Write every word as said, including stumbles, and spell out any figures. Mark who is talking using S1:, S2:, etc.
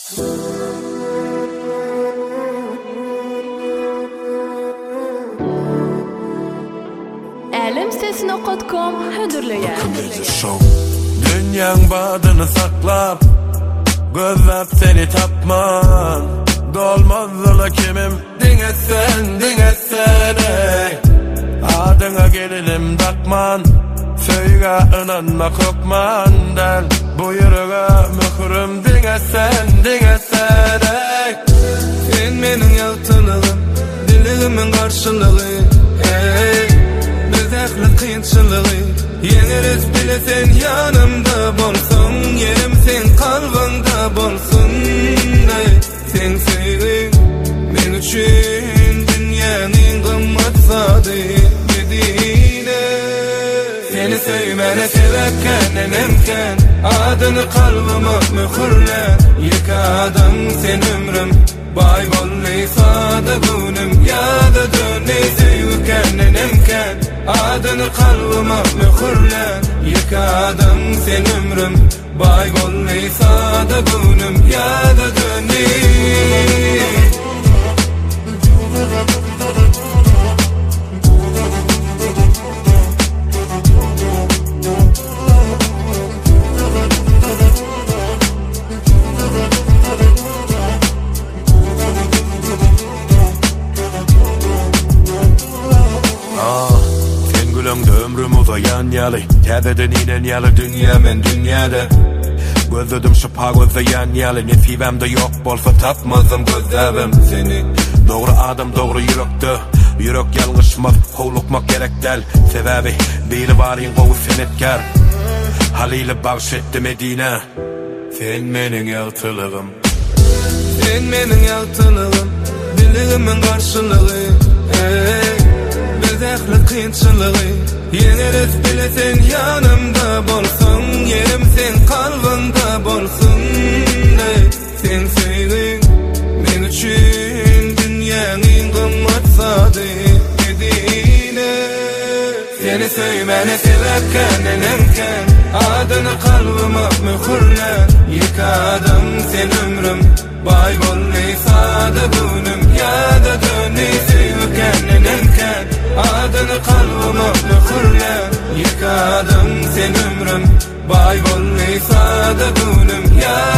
S1: Alim sesini nokta com hüdürleyen
S2: Dünyan badını saklap gözlep seni tapman dolmazlı kimim dinetsen dinetsen ey adına gelinim takman söyga inanma kokman del buyruğa mührüm dinetsen dinetsen ey sen menin yaltılığım dilimin karşılığı ey bezekli kıyınçılığı yeneriz bilesen yanımda bolsun yerim sen kalbimda bolsun ey sen sevdin men üçün dünyanın kımmat sadı Medine seni sevmene sebekken enemken adını kalbıma mühürle yıkadım sen ömrüm bay bolley sadıgınım ya da döney sevken enemken adını kalbıma mühürle yıkadım sen ömrüm bay bolley sadıgınım ya da döney ömrüm uzayan yalı Tədədən inen yalı dünya men dünyada Gözledim şu pa uzayan yalı Nesibemde yok bolsa tapmazım gözləbim seni Doğru adam doğru yürekte Yürek yalmışmaz hovlukmak gerek del Sebebi biri varin qovu senetkar Haliyle bağışetti Medine Sen menin yaltılığım Sen menin yaltılığım Dilimin karşılığı ey bezekli kıyınçılığı yeneriz bilesen yanımda bolsun yerim sen kalbimda bolsun ey sen sevdin men üçün dünyanın kımmat sadı Medine seni sevmene sebekken enemken adını kalbıma mühürle yıkadım sen ömrüm bay bolley sadıgınım ya da döney sevken enemken adını kalbıma mühürle yıkadım sen ömrüm bay bolley sadıgınım ya